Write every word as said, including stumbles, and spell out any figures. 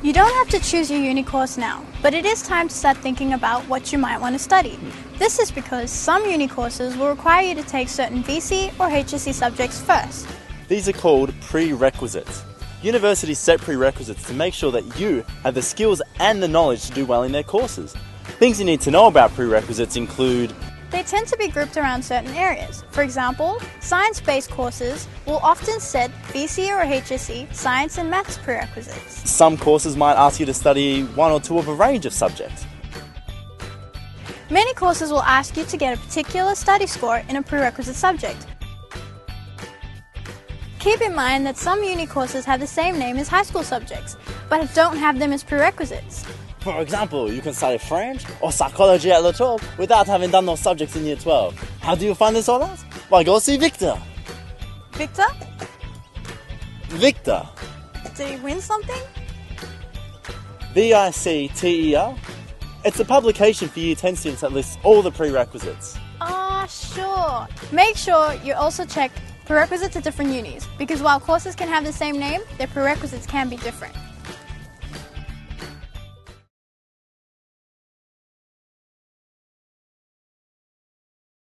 You don't have to choose your uni course now, but it is time to start thinking about what you might want to study. This is because some uni courses will require you to take certain V C or H S C subjects first. These are called prerequisites. Universities set prerequisites to make sure that you have the skills and the knowledge to do well in their courses. Things you need to know about prerequisites include: they tend to be grouped around certain areas. For example, science-based courses will often set V C or H S C science and maths prerequisites. Some courses might ask you to study one or two of a range of subjects. Many courses will ask you to get a particular study score in a prerequisite subject. Keep in mind that some uni courses have the same name as high school subjects, but don't have them as prerequisites. For example, you can study French or psychology at Le twelve without having done those subjects in year twelve. How do you find this all out? Well, go see Victor. Victor? Victor. Did he win something? V I C T E R. It's a publication for year ten students that lists all the prerequisites. Ah, sure. Make sure you also check prerequisites at different unis, because while courses can have the same name, their prerequisites can be different.